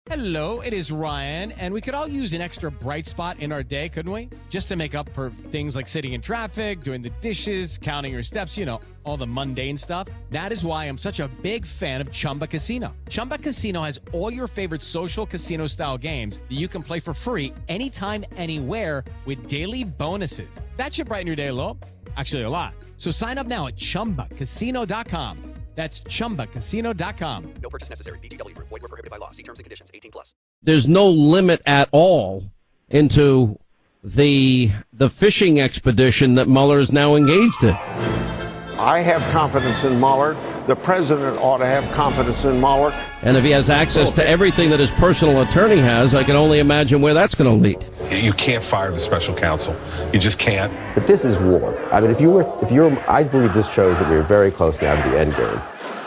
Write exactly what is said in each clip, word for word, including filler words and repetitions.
Hello, it is Ryan, and we could all use an extra bright spot in our day, couldn't we? Just to make up for things like sitting in traffic, doing the dishes, counting your steps, you know, all the mundane stuff. That is why I'm such a big fan of Chumba Casino. Chumba Casino has all your favorite social casino-style games that you can play for free anytime, anywhere with daily bonuses. That should brighten your day a little. Actually, a lot. So sign up now at chumba casino dot com. That's chumba casino dot com. No purchase necessary. V G W Group. Void where prohibited by law. See terms and conditions. eighteen plus. There's no limit at all into the the fishing expedition that Mueller is now engaged in. I have confidence in Mueller. The president ought to have confidence in Mueller. And if he has access to everything that his personal attorney has, I can only imagine where that's going to lead. You can't fire the special counsel. You just can't. But this is war. I mean, if you were, if you're, I believe this shows that we're very close now to the end game.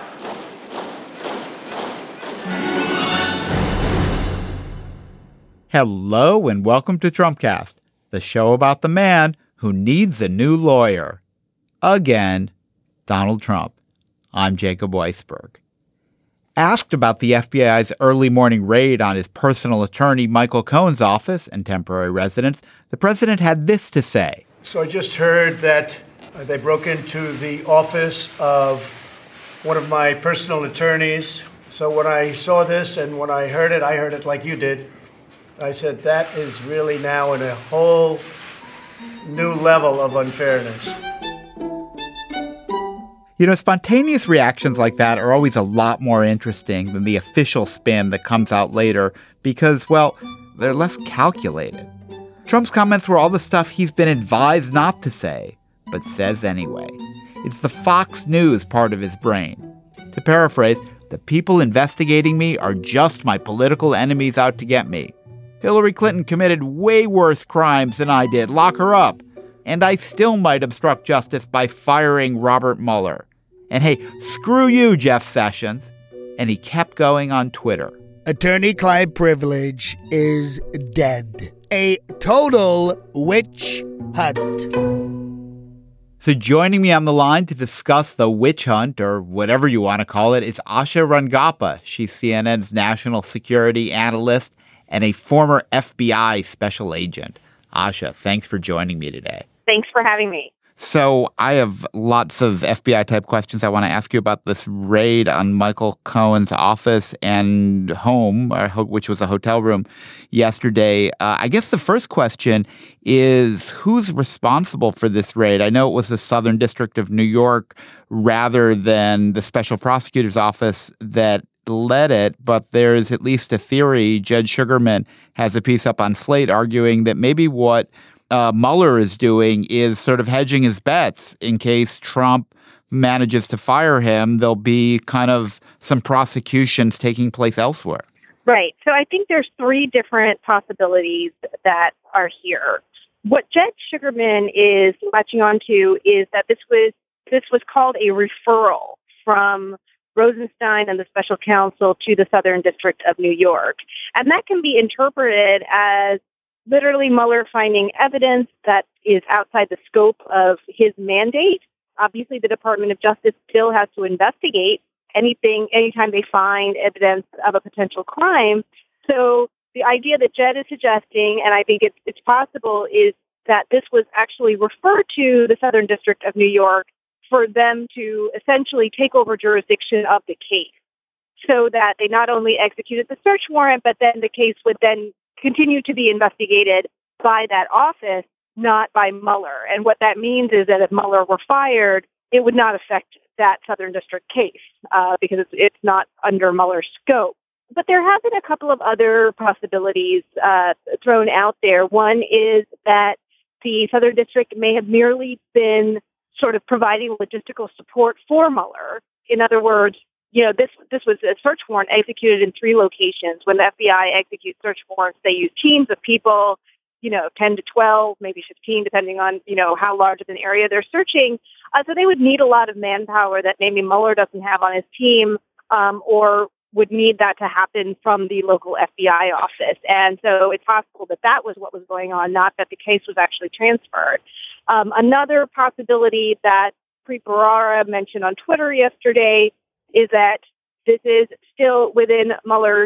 Hello and welcome to Trumpcast, the show about the man who needs a new lawyer. Again, Donald Trump. I'm Jacob Weisberg. Asked about the F B I's early morning raid on his personal attorney Michael Cohen's office and temporary residence, the president had this to say. So I just heard that uh, they broke into the office of one of my personal attorneys. So when I saw this and when I heard it, I heard it like you did. I said, that is really now in a whole new level of unfairness. You know, spontaneous reactions like that are always a lot more interesting than the official spin that comes out later because, well, they're less calculated. Trump's comments were all the stuff he's been advised not to say, but says anyway. It's the Fox News part of his brain. To paraphrase, the people investigating me are just my political enemies out to get me. Hillary Clinton committed way worse crimes than I did. Lock her up. And I still might obstruct justice by firing Robert Mueller. And hey, screw you, Jeff Sessions. And he kept going on Twitter. Attorney-client privilege is dead. A total witch hunt. So joining me on the line to discuss the witch hunt, or whatever you want to call it, is Asha Rangappa. She's C N N's national security analyst and a former F B I special agent. Asha, thanks for joining me today. Thanks for having me. So I have lots of F B I-type questions I want to ask you about this raid on Michael Cohen's office and home, which was a hotel room yesterday. Uh, I guess the first question is, who's responsible for this raid? I know it was the Southern District of New York rather than the special prosecutor's office that led it, but there's at least a theory. Judge Sugarman has a piece up on Slate arguing that maybe what Uh, Mueller is doing is sort of hedging his bets in case Trump manages to fire him. There'll be kind of some prosecutions taking place elsewhere. Right. So I think there's three different possibilities that are here. What Judge Sugarman is latching onto is that this was this was called a referral from Rosenstein and the special counsel to the Southern District of New York. And that can be interpreted as literally Mueller finding evidence that is outside the scope of his mandate. Obviously, the Department of Justice still has to investigate anything, anytime they find evidence of a potential crime. So the idea that Jed is suggesting, and I think it's, it's possible, is that this was actually referred to the Southern District of New York for them to essentially take over jurisdiction of the case so that they not only executed the search warrant, but then the case would then continue to be investigated by that office, not by Mueller. And what that means is that if Mueller were fired, it would not affect that Southern District case uh, because it's, it's not under Mueller's scope. But there have been a couple of other possibilities uh, thrown out there. One is that the Southern District may have merely been sort of providing logistical support for Mueller. In other words, you know, this this was a search warrant executed in three locations. When the F B I executes search warrants, they use teams of people, you know, ten to twelve, maybe fifteen, depending on, you know, how large of an area they're searching. Uh, so they would need a lot of manpower that maybe Mueller doesn't have on his team, um, or would need that to happen from the local F B I office. And so it's possible that that was what was going on, not that the case was actually transferred. Um, another possibility that Preet Bharara mentioned on Twitter yesterday is that this is still within Mueller's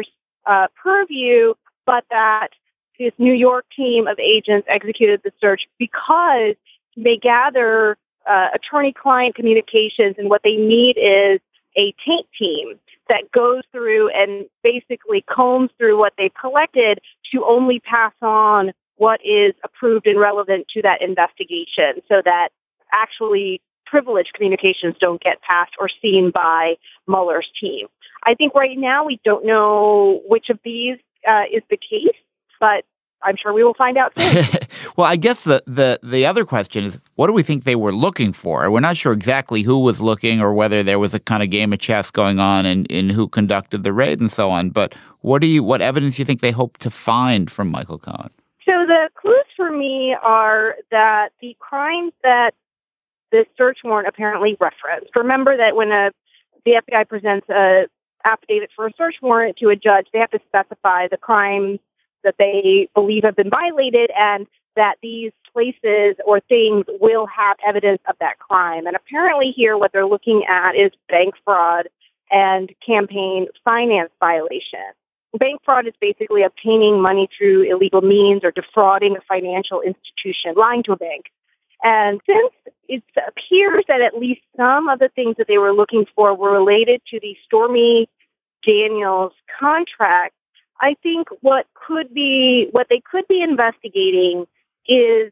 uh, purview, but that this New York team of agents executed the search because they gather uh, attorney-client communications, and what they need is a taint team that goes through and basically combs through what they've collected to only pass on what is approved and relevant to that investigation, so that actually privileged communications don't get passed or seen by Mueller's team. I think right now we don't know which of these uh, is the case, but I'm sure we will find out soon. Well, I guess the, the, the other question is, what do we think they were looking for? We're not sure exactly who was looking or whether there was a kind of game of chess going on in, in who conducted the raid and so on. But what do you what evidence do you think they hope to find from Michael Cohen? So the clues for me are that the crimes that the search warrant apparently referenced. Remember that when a, the F B I presents a affidavit for a search warrant to a judge, they have to specify the crimes that they believe have been violated and that these places or things will have evidence of that crime. And apparently here what they're looking at is bank fraud and campaign finance violation. Bank fraud is basically obtaining money through illegal means or defrauding a financial institution, lying to a bank. And since it appears that at least some of the things that they were looking for were related to the Stormy Daniels contract, I think what could be, what they could be investigating is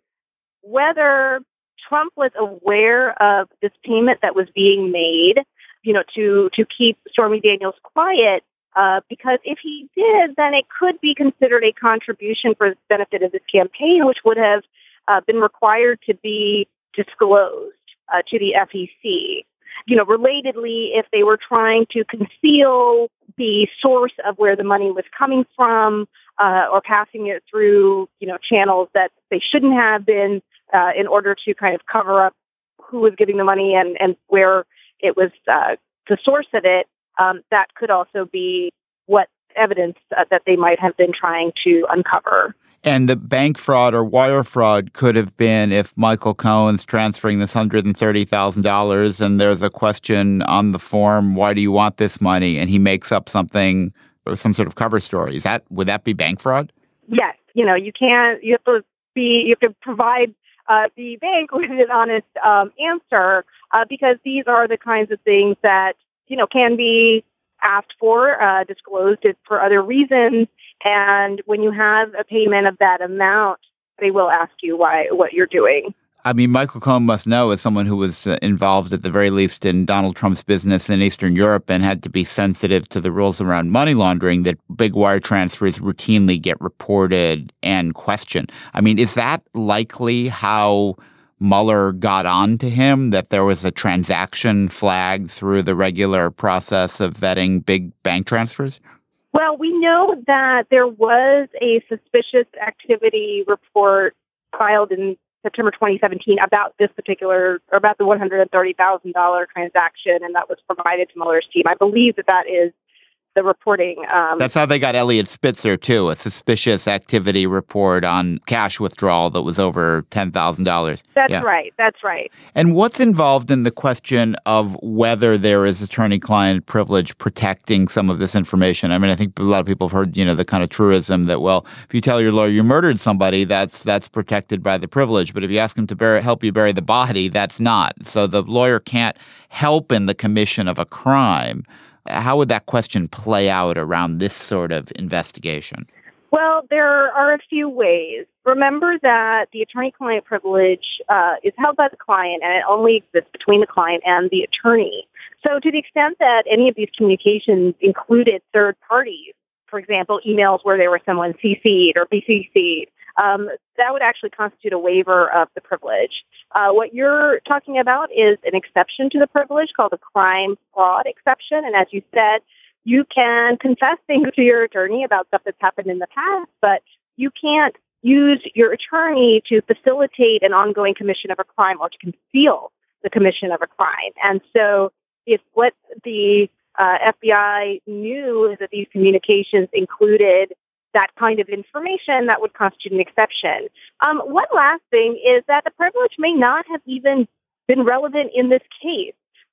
whether Trump was aware of this payment that was being made, you know, to, to keep Stormy Daniels quiet, uh, because if he did, then it could be considered a contribution for the benefit of this campaign, which would have uh, been required to be disclosed uh, to the F E C. You know, relatedly, if they were trying to conceal the source of where the money was coming from uh, or passing it through, you know, channels that they shouldn't have been uh, in order to kind of cover up who was giving the money and, and where it was uh, the source of it, um, that could also be what evidence uh, that they might have been trying to uncover. And the bank fraud or wire fraud could have been if Michael Cohen's transferring this one hundred thirty thousand dollars and there's a question on the form, why do you want this money? And he makes up something or some sort of cover story. Is that, would that be bank fraud? Yes. You know, you can't, you have to be, you have to provide uh, the bank with an honest um, answer uh, because these are the kinds of things that, you know, can be asked for, uh, disclosed for other reasons. And when you have a payment of that amount, they will ask you why, what you're doing. I mean, Michael Cohen must know, as someone who was uh, involved at the very least in Donald Trump's business in Eastern Europe and had to be sensitive to the rules around money laundering, that big wire transfers routinely get reported and questioned. I mean, is that likely how Mueller got on to him, that there was a transaction flagged through the regular process of vetting big bank transfers? Well, we know that there was a suspicious activity report filed in September twenty seventeen about this particular, or about the one hundred thirty thousand dollars transaction, and that was provided to Mueller's team. I believe that that is the reporting. Um, That's how they got Elliot Spitzer, too, a suspicious activity report on cash withdrawal that was over ten thousand dollars. That's yeah. right. That's right. And what's involved in the question of whether there is attorney-client privilege protecting some of this information? I mean, I think a lot of people have heard, you know, the kind of truism that, well, if you tell your lawyer you murdered somebody, that's that's protected by the privilege. But if you ask him to bury, help you bury the body, that's not. So the lawyer can't help in the commission of a crime. How would that question play out around this sort of investigation? Well, there are a few ways. Remember that the attorney-client privilege uh, is held by the client, and it only exists between the client and the attorney. So to the extent that any of these communications included third parties, for example, emails where there was someone C C'd or B C C'd, um, that would actually constitute a waiver of the privilege. Uh, what you're talking about is an exception to the privilege called the crime fraud exception. And as you said, you can confess things to your attorney about stuff that's happened in the past, but you can't use your attorney to facilitate an ongoing commission of a crime or to conceal the commission of a crime. And so if what the uh, F B I knew is that these communications included that kind of information, that would constitute an exception. Um, one last thing is that the privilege may not have even been relevant in this case.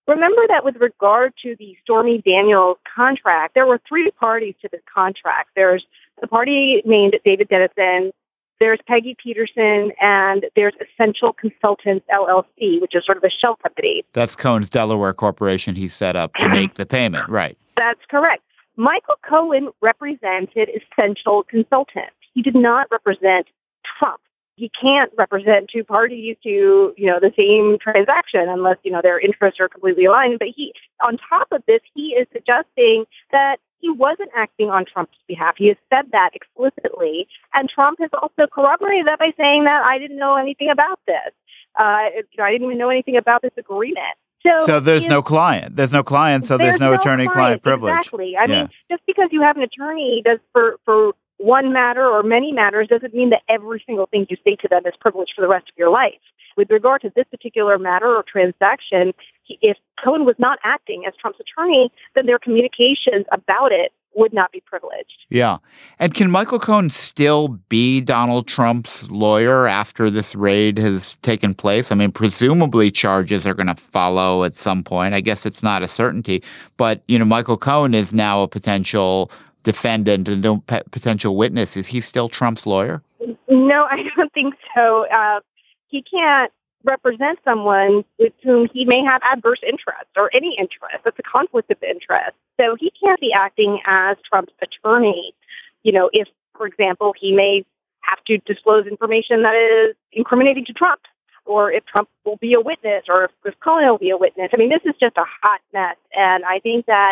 remember that with regard to the Stormy Daniels contract, there were three parties to this contract. There's the party named David Dennison, there's Peggy Peterson, and there's Essential Consultants, L L C, which is sort of a shell company. That's Cohen's Delaware corporation he set up to make the payment, right? That's correct. Michael Cohen represented Essential Consultants. He did not represent Trump. He can't represent two parties to, you know, the same transaction unless, you know, their interests are completely aligned. But he, on top of this, he is suggesting that he wasn't acting on Trump's behalf. He has said that explicitly. And Trump has also corroborated that by saying that I didn't know anything about this. Uh, you know, I didn't even know anything about this agreement. So, so there's no client. There's no client, so there's, there's no, no attorney-client privilege. Exactly. I yeah. mean, just because you have an attorney does for, for one matter or many matters doesn't mean that every single thing you say to them is privileged for the rest of your life. With regard to this particular matter or transaction, he, if Cohen was not acting as Trump's attorney, then their communications about it would not be privileged. Yeah. And can Michael Cohen still be Donald Trump's lawyer after this raid has taken place? I mean, presumably charges are going to follow at some point. I guess it's not a certainty. But, you know, Michael Cohen is now a potential defendant and a potential witness. Is he still Trump's lawyer? No, I don't think so. Uh, he can't represent someone with whom he may have adverse interest or any interest. That's a conflict of interest. So he can't be acting as Trump's attorney. You know, if, for example, he may have to disclose information that is incriminating to Trump, or if Trump will be a witness, or if, if Cohen will be a witness. I mean, this is just a hot mess. And I think that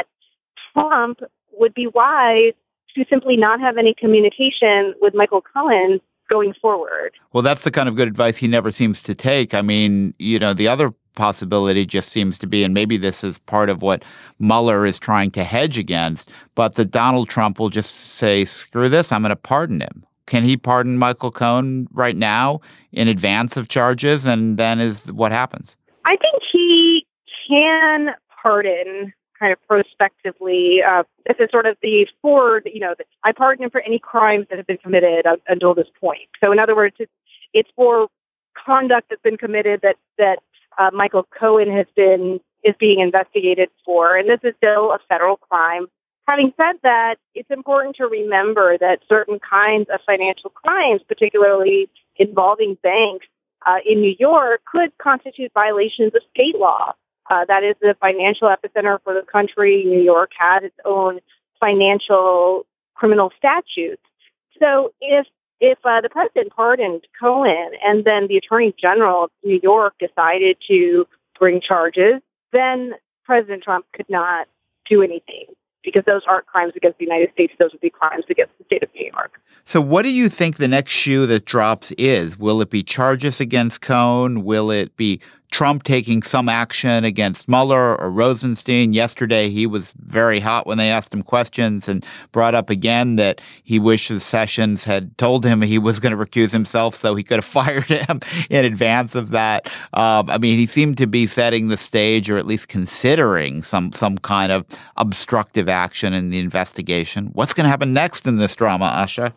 Trump would be wise to simply not have any communication with Michael Cohen going forward. Well, that's the kind of good advice he never seems to take. I mean, you know, the other possibility just seems to be, and maybe this is part of what Mueller is trying to hedge against, but that Donald Trump will just say, screw this, I'm going to pardon him. Can he pardon Michael Cohen right now in advance of charges? And then is what happens? I think he can pardon kind of prospectively. Uh, this is sort of the forward, you know, the, I pardon him for any crimes that have been committed uh, until this point. So in other words, it's, it's for conduct that's been committed that, that uh, Michael Cohen has been, is being investigated for. And this is still a federal crime. Having said that, it's important to remember that certain kinds of financial crimes, particularly involving banks uh, in New York, could constitute violations of state law. Uh, that is the financial epicenter for the country. New York has its own financial criminal statutes. So if if uh, the president pardoned Cohen and then the attorney general of New York decided to bring charges, then President Trump could not do anything, because those aren't crimes against the United States. Those would be crimes against the state of New York. So what do you think the next shoe that drops is? Will it be charges against Cohen? Will it be Trump taking some action against Mueller or Rosenstein? Yesterday, he was very hot when they asked him questions and brought up again that he wishes Sessions had told him he was going to recuse himself so he could have fired him in advance of that. Um, I mean, he seemed to be setting the stage, or at least considering some some kind of obstructive action in the investigation. What's going to happen next in this drama, Asha?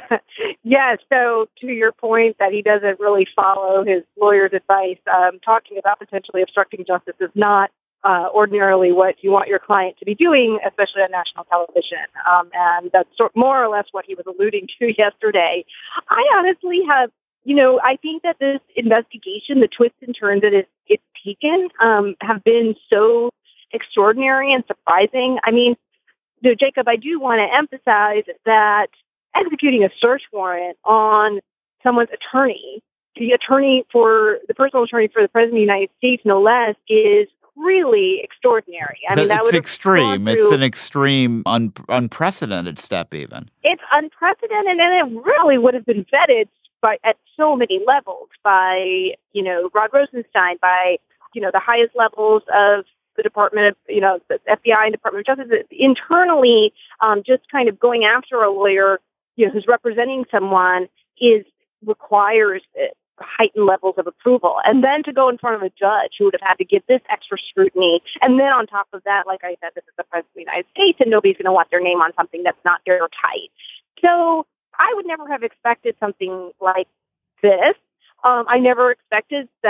Yes. So to your point that he doesn't really follow his lawyer's advice, um, talking about potentially obstructing justice is not uh, ordinarily what you want your client to be doing, especially on national television. Um, and that's sort more or less what he was alluding to yesterday. I honestly have, you know, I think that this investigation, the twists and turns that it, it's taken, um, have been so extraordinary and surprising. I mean, you know, Jacob, I do want to emphasize that executing a search warrant on someone's attorney, the attorney for the personal attorney for the President of the United States, no less, is really extraordinary. I mean, that it's would extreme. It's an extreme, un- unprecedented step, even. It's unprecedented, and it really would have been vetted by at so many levels by, you know, Rod Rosenstein, by, you know, the highest levels of the Department of, you know, the F B I and Department of Justice. Internally, um, just kind of going after a lawyer, you know, who's representing someone is requires heightened levels of approval. And then to go in front of a judge who would have had to give this extra scrutiny. And then on top of that, like I said, this is the President of the United States, and nobody's going to want their name on something that's not airtight. So I would never have expected something like this. Um, I never expected that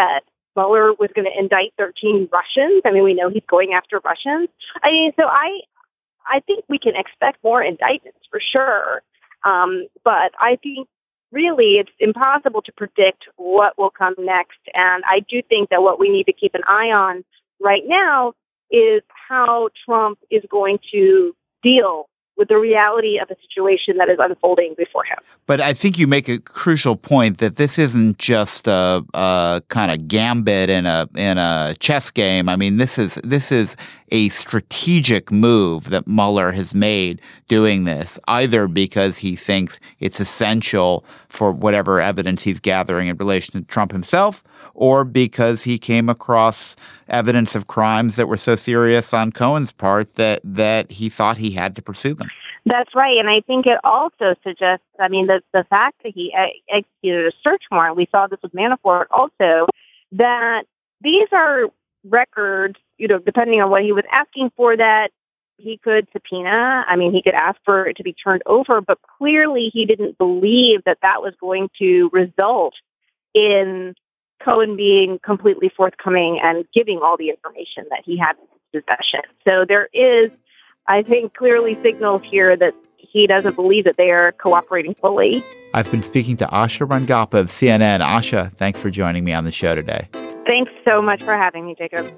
Mueller was going to indict thirteen Russians. I mean, we know he's going after Russians. I mean, so I, I think we can expect more indictments for sure. Um, but I think really it's impossible to predict what will come next. And I do think that what we need to keep an eye on right now is how Trump is going to deal with the reality of a situation that is unfolding before him. But I think you make a crucial point that this isn't just a, a kind of gambit in a in a chess game. I mean, this is this is a strategic move that Mueller has made doing this, either because he thinks it's essential for whatever evidence he's gathering in relation to Trump himself, or because he came across evidence of crimes that were so serious on Cohen's part that that he thought he had to pursue them. That's right. And I think it also suggests, I mean, the, the fact that he executed a search warrant, we saw this with Manafort also, that these are records, you know, depending on what he was asking for, that he could subpoena. I mean, he could ask for it to be turned over, but clearly he didn't believe that that was going to result in Cohen being completely forthcoming and giving all the information that he had in his possession. So there is, I think, clearly signals here that he doesn't believe that they are cooperating fully. I've been speaking to Asha Rangappa of C N N. Asha, thanks for joining me on the show today. Thanks so much for having me, Jacob.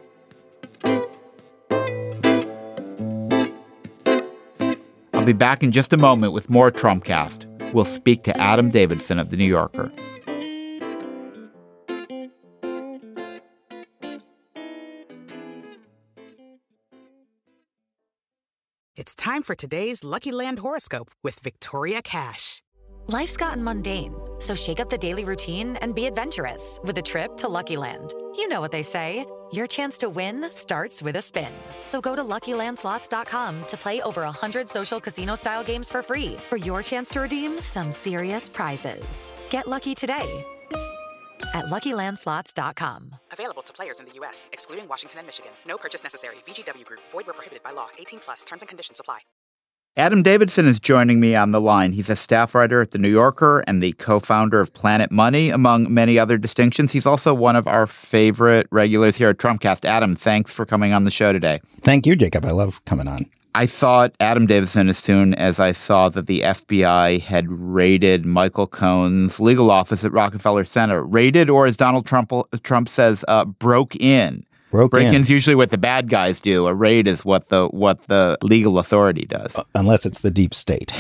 I'll be back in just a moment with more Trumpcast. We'll speak to Adam Davidson of The New Yorker. It's time for today's Lucky Land horoscope with Victoria Cash. Life's gotten mundane, so shake up the daily routine and be adventurous with a trip to Lucky Land. You know what they say, your chance to win starts with a spin. So go to Lucky Land Slots dot com to play over one hundred social casino-style games for free for your chance to redeem some serious prizes. Get lucky today at Lucky Land Slots dot com. Available to players in the U S, excluding Washington and Michigan. No purchase necessary. V G W Group. Void where prohibited by law. eighteen plus. Terms and conditions apply. Adam Davidson is joining me on the line. He's a staff writer at The New Yorker and the co-founder of Planet Money, among many other distinctions. He's also one of our favorite regulars here at Trumpcast. Adam, thanks for coming on the show today. Thank you, Jacob. I love coming on. I thought Adam Davidson as soon as I saw that the F B I had raided Michael Cohen's legal office at Rockefeller Center. Raided, or as Donald Trump Trump says, uh, broke in. Broke Break-in's in. usually what the bad guys do. A raid is what the what the legal authority does. Uh, unless it's the deep state.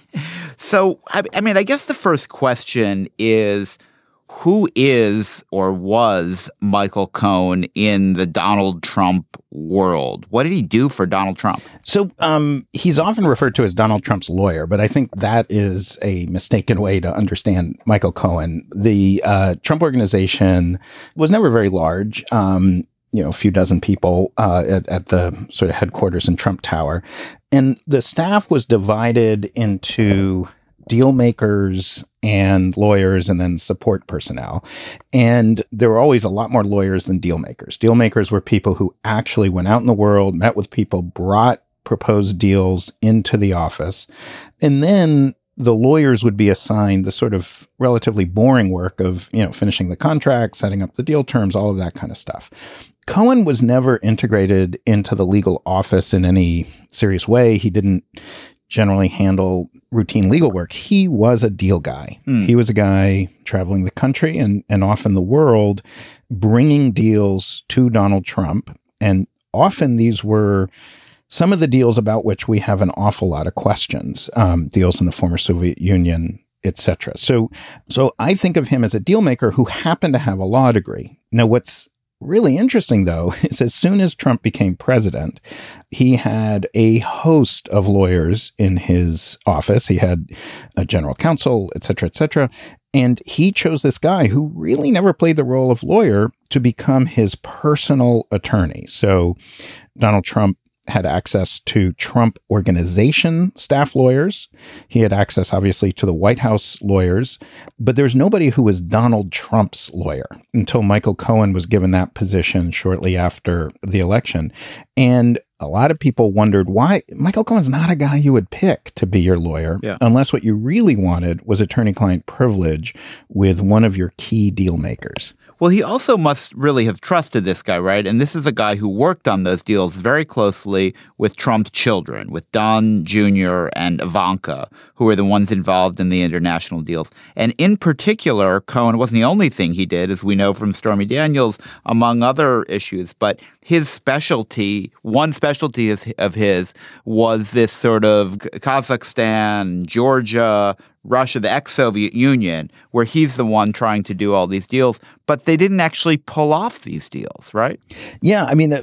So, I, I mean, I guess the first question is, who is or was Michael Cohen in the Donald Trump world? What did he do for Donald Trump? So um, he's often referred to as Donald Trump's lawyer, but I think that is a mistaken way to understand Michael Cohen. The uh, Trump organization was never very large. Um, you know, a few dozen people uh, at, at the sort of headquarters in Trump Tower. And the staff was divided into deal makers and lawyers and then support personnel. And there were always a lot more lawyers than deal makers. Deal makers were people who actually went out in the world, met with people, brought proposed deals into the office. And then the lawyers would be assigned the sort of relatively boring work of, you know, finishing the contract, setting up the deal terms, all of that kind of stuff. Cohen was never integrated into the legal office in any serious way. He didn't generally handle routine legal work. He was a deal guy. Mm. He was a guy traveling the country and, and often the world, bringing deals to Donald Trump. And often these were some of the deals about which we have an awful lot of questions, um, deals in the former Soviet Union, et cetera. So, so I think of him as a deal maker who happened to have a law degree. Now, what's really interesting, though, is as soon as Trump became president, he had a host of lawyers in his office. He had a general counsel, et cetera, et cetera. And he chose this guy who really never played the role of lawyer to become his personal attorney. So Donald Trump had access to Trump Organization staff lawyers. He had access, obviously, to the White House lawyers. But there's nobody who was Donald Trump's lawyer until Michael Cohen was given that position shortly after the election. And a lot of people wondered why Michael Cohen's not a guy you would pick to be your lawyer, yeah. unless what you really wanted was attorney-client privilege with one of your key deal makers. Well, he also must really have trusted this guy, right? And this is a guy who worked on those deals very closely with Trump's children, with Don Junior and Ivanka, who were the ones involved in the international deals. And in particular, Cohen wasn't the only thing he did, as we know from Stormy Daniels, among other issues. But his specialty, one specialty of his, was this sort of Kazakhstan, Georgia, Russia, the ex-Soviet Union, where he's the one trying to do all these deals, but they didn't actually pull off these deals, right? Yeah, I mean, the,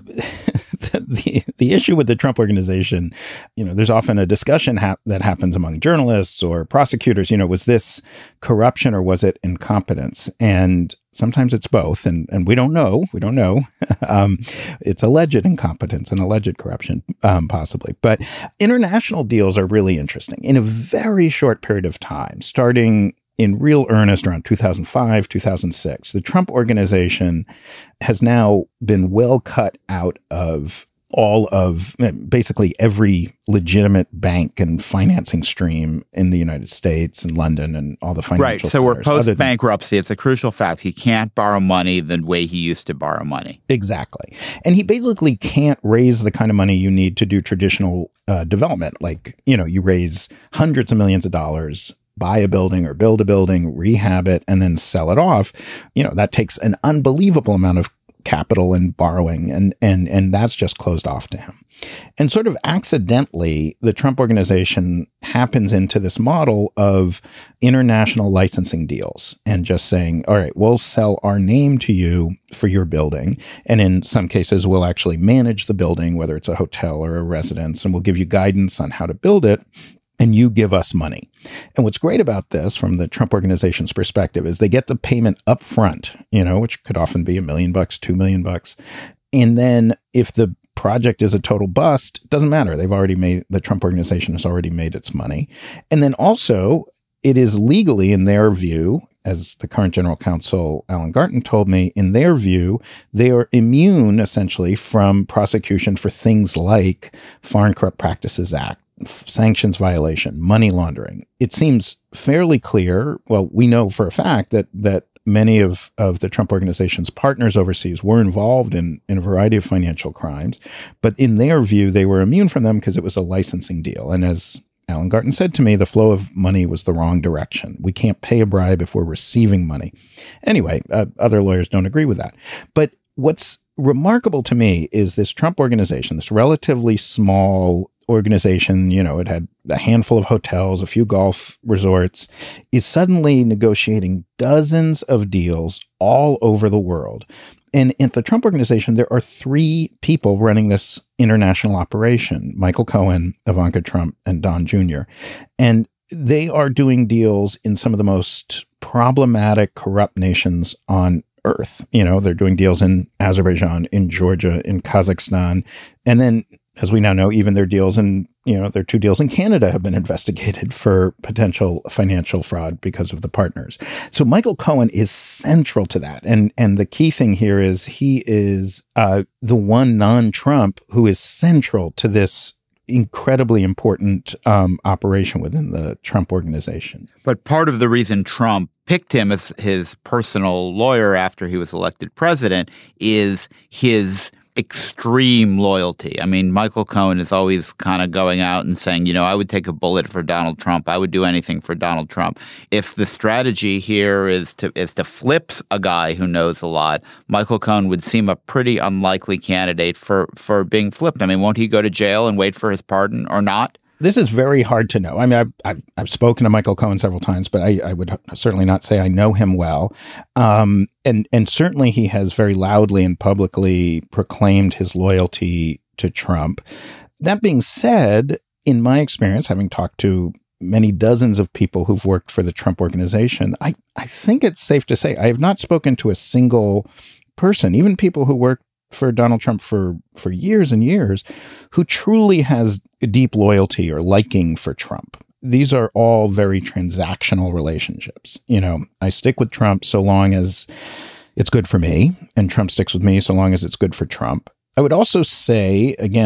the, the issue with the Trump Organization, you know, there's often a discussion ha- that happens among journalists or prosecutors, you know, was this corruption or was it incompetence? And sometimes it's both, and, and we don't know. We don't know. um, it's alleged incompetence and alleged corruption, um, possibly. But international deals are really interesting. In a very short period of time, starting in real earnest around two thousand five, two thousand six, the Trump Organization has now been well cut out of all of basically every legitimate bank and financing stream in the United States and London and all the financial Right. So we're centers. post-bankruptcy. It's a crucial fact. He can't borrow money the way he used to borrow money. Exactly. And he basically can't raise the kind of money you need to do traditional uh, development. Like, you know, you raise hundreds of millions of dollars, buy a building or build a building, rehab it, and then sell it off. You know, that takes an unbelievable amount of capital and borrowing, and and and that's just closed off to him. And sort of accidentally, the Trump Organization happens into this model of international licensing deals and just saying, all right, we'll sell our name to you for your building. And in some cases, we'll actually manage the building, whether it's a hotel or a residence, and we'll give you guidance on how to build it. And you give us money. And what's great about this from the Trump Organization's perspective is they get the payment up front, you know, which could often be a million bucks, two million bucks. And then if the project is a total bust, it doesn't matter. They've already made, the Trump Organization has already made its money. And then also it is legally, in their view, as the current general counsel, Alan Garten, told me, in their view, they are immune essentially from prosecution for things like Foreign Corrupt Practices Act, sanctions violation, money laundering. It seems fairly clear. Well, we know for a fact that that many of, of the Trump Organization's partners overseas were involved in, in a variety of financial crimes. But in their view, they were immune from them because it was a licensing deal. And as Alan Garten said to me, the flow of money was the wrong direction. We can't pay a bribe if we're receiving money. Anyway, uh, other lawyers don't agree with that. But what's remarkable to me is this Trump Organization, this relatively small organization, you know, it had a handful of hotels, a few golf resorts, is suddenly negotiating dozens of deals all over the world. And at the Trump Organization, there are three people running this international operation: Michael Cohen, Ivanka Trump, and Don Junior And they are doing deals in some of the most problematic, corrupt nations on earth. You know, they're doing deals in Azerbaijan, in Georgia, in Kazakhstan, and then, as we now know, even their deals in, you know, their two deals in Canada have been investigated for potential financial fraud because of the partners. So Michael Cohen is central to that. And and the key thing here is he is uh, the one non-Trump who is central to this incredibly important um, operation within the Trump Organization. But part of the reason Trump picked him as his personal lawyer after he was elected president is his extreme loyalty. I mean, Michael Cohen is always kind of going out and saying, you know, I would take a bullet for Donald Trump. I would do anything for Donald Trump. If the strategy here is to is to flip a guy who knows a lot, Michael Cohen would seem a pretty unlikely candidate for, for being flipped. I mean, won't he go to jail and wait for his pardon or not? This is very hard to know. I mean, I've, I've, I've spoken to Michael Cohen several times, but I, I would certainly not say I know him well. Um, and, and certainly he has very loudly and publicly proclaimed his loyalty to Trump. That being said, in my experience, having talked to many dozens of people who've worked for the Trump Organization, I, I think it's safe to say I have not spoken to a single person, even people who worked for Donald Trump for, for years and years, who truly has a deep loyalty or liking for Trump. These are all very transactional relationships. You know, I stick with Trump so long as it's good for me, and Trump sticks with me so long as it's good for Trump. I would also say, again,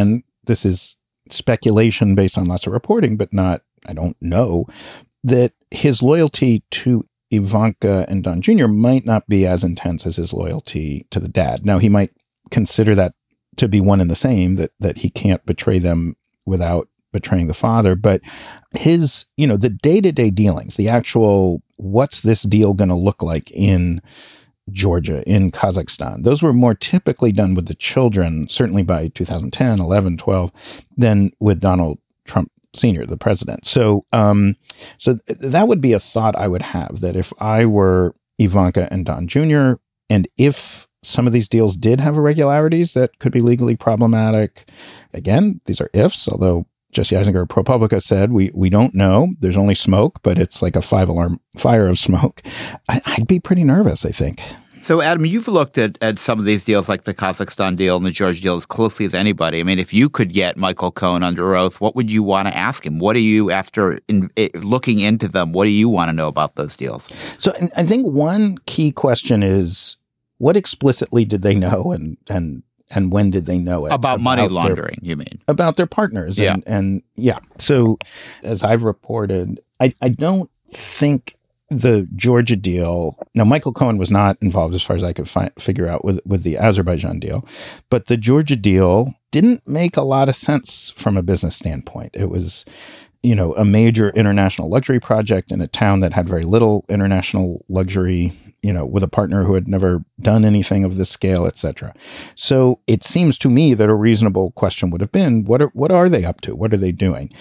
this is speculation based on lots of reporting, but not, I don't know, that his loyalty to Ivanka and Don Junior might not be as intense as his loyalty to the dad. Now, he might consider that to be one and the same, that that he can't betray them without betraying the father. But his, you know, the day-to-day dealings, the actual, what's this deal going to look like in Georgia, in Kazakhstan, those were more typically done with the children, certainly by two thousand ten, eleven, twelve, than with Donald Trump Senior, the president. So, um, so th- that would be a thought I would have, that if I were Ivanka and Don Junior, and if some of these deals did have irregularities that could be legally problematic, again, these are ifs, although Jesse Eisinger of ProPublica said, we we don't know. There's only smoke, but it's like a five-alarm fire of smoke. I, I'd be pretty nervous, I think. So, Adam, you've looked at, at some of these deals, like the Kazakhstan deal and the Georgia deal, as closely as anybody. I mean, if you could get Michael Cohen under oath, what would you want to ask him? What do you, after in, it, looking into them, what do you want to know about those deals? So I think one key question is, what explicitly did they know, and and and when did they know it? About, about money laundering, their, you mean? About their partners. Yeah. And, and yeah. So as I've reported, I, I don't think the Georgia deal, now Michael Cohen was not involved as far as I could fi- figure out with, with the Azerbaijan deal, but the Georgia deal didn't make a lot of sense from a business standpoint. It was, you know, a major international luxury project in a town that had very little international luxury, you know, with a partner who had never done anything of this scale, et cetera. So it seems to me that a reasonable question would have been, what are, what are they up to? What are they doing?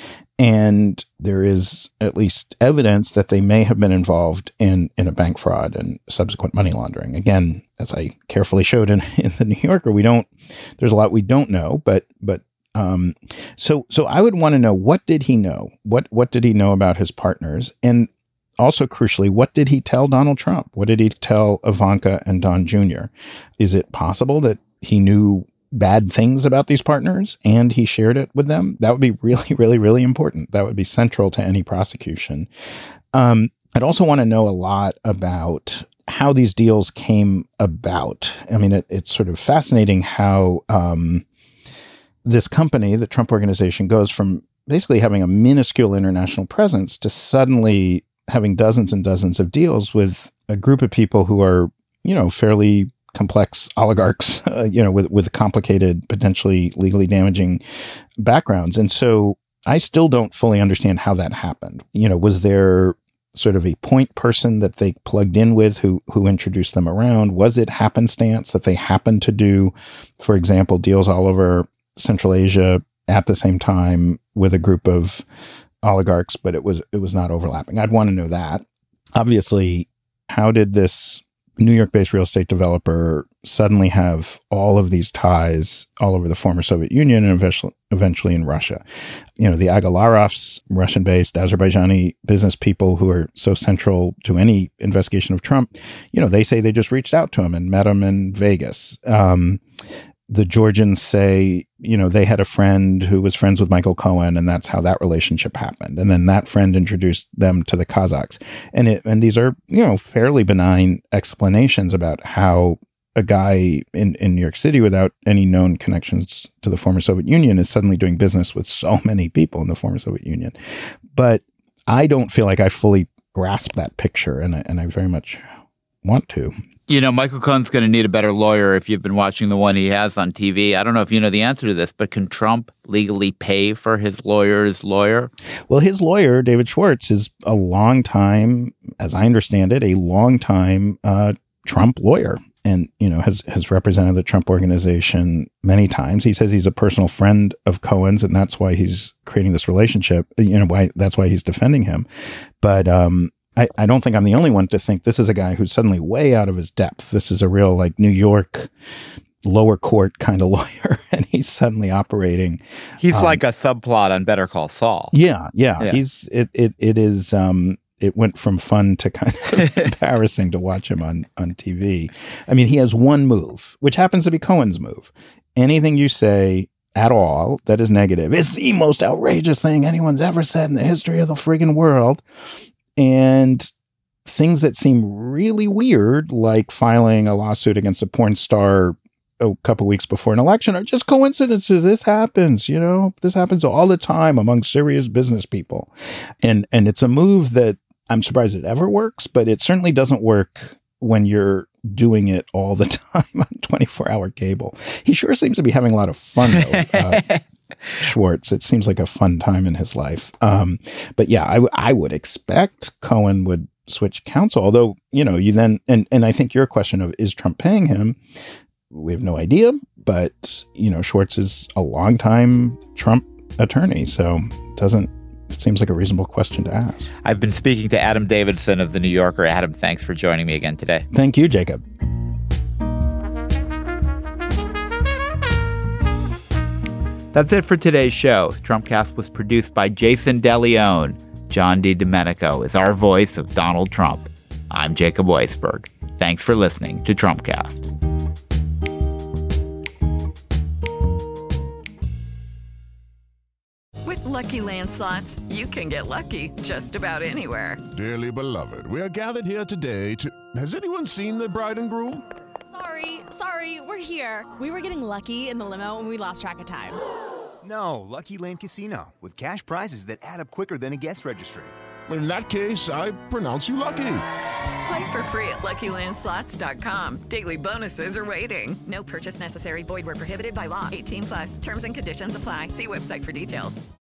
And there is at least evidence that they may have been involved in, in a bank fraud and subsequent money laundering. Again, as I carefully showed in, in the New Yorker, we don't, there's a lot we don't know, but, but, um, so, so I would want to know, what did he know? What, what did he know about his partners? And also, crucially, what did he tell Donald Trump? What did he tell Ivanka and Don Junior? Is it possible that he knew bad things about these partners and he shared it with them? That would be really, really, really important. That would be central to any prosecution. Um, I'd also want to know a lot about how these deals came about. I mean, it, it's sort of fascinating how um, this company, the Trump Organization, goes from basically having a minuscule international presence to suddenly having dozens and dozens of deals with a group of people who are, you know, fairly complex oligarchs, uh, you know, with, with complicated, potentially legally damaging backgrounds. And so I still don't fully understand how that happened. You know, was there sort of a point person that they plugged in with who, who introduced them around? Was it happenstance that they happened to do, for example, deals all over Central Asia at the same time with a group of oligarchs, but it was, it was not overlapping? I'd want to know that. Obviously, how did this New York-based real estate developer suddenly have all of these ties all over the former Soviet Union and eventually, eventually in Russia? You know, the Agalarovs, Russian-based Azerbaijani business people who are so central to any investigation of Trump, you know, they say they just reached out to him and met him in Vegas. Um, the Georgians say, you know, they had a friend who was friends with Michael Cohen, and that's how that relationship happened. And then that friend introduced them to the Kazakhs. And it, and these are, you know, fairly benign explanations about how a guy in, in New York City without any known connections to the former Soviet Union is suddenly doing business with so many people in the former Soviet Union. But I don't feel like I fully grasp that picture, and I, and I very much want to. You know, Michael Cohen's going to need a better lawyer if you've been watching the one he has on T V. I don't know if you know the answer to this, but can Trump legally pay for his lawyer's lawyer? Well, his lawyer, David Schwartz, is a long time, as I understand it, a long time uh, Trump lawyer, and, you know, has, has represented the Trump Organization many times. He says he's a personal friend of Cohen's, and that's why he's creating this relationship. You know, why that's why he's defending him. But, um, I, I don't think I'm the only one to think this is a guy who's suddenly way out of his depth. This is a real, like, New York lower court kind of lawyer, and he's suddenly operating. He's um, like a subplot on Better Call Saul. Yeah, yeah. Yeah. He's it. It it is. Um, it went from fun to kind of embarrassing to watch him on on T V. I mean, he has one move, which happens to be Cohen's move. Anything you say at all that is negative is the most outrageous thing anyone's ever said in the history of the friggin' world. And things that seem really weird, like filing a lawsuit against a porn star a couple weeks before an election are just coincidences. This happens, you know, this happens all the time among serious business people. And, and it's a move that I'm surprised it ever works, but it certainly doesn't work when you're doing it all the time on twenty-four hour cable. He sure seems to be having a lot of fun, though. Uh, Schwartz. It seems like a fun time in his life. Um, but yeah, I, w- I would expect Cohen would switch counsel, although, you know, you then, and, and I think your question of, is Trump paying him? We have no idea, but, you know, Schwartz is a longtime Trump attorney, so it doesn't, it seems like a reasonable question to ask. I've been speaking to Adam Davidson of The New Yorker. Adam, thanks for joining me again today. Thank you, Jacob. That's it for today's show. Trumpcast was produced by Jason DeLeon. John DiDomenico is our voice of Donald Trump. I'm Jacob Weisberg. Thanks for listening to Trumpcast. With Lucky Land Slots, you can get lucky just about anywhere. Dearly beloved, we are gathered here today to... Has anyone seen the bride and groom? Sorry, sorry, we're here. We were getting lucky in the limo and we lost track of time. No, Lucky Land Casino, with cash prizes that add up quicker than a guest registry. In that case, I pronounce you lucky. Play for free at Lucky Land Slots dot com. Daily bonuses are waiting. No purchase necessary. Void where prohibited by law. eighteen plus. Terms and conditions apply. See website for details.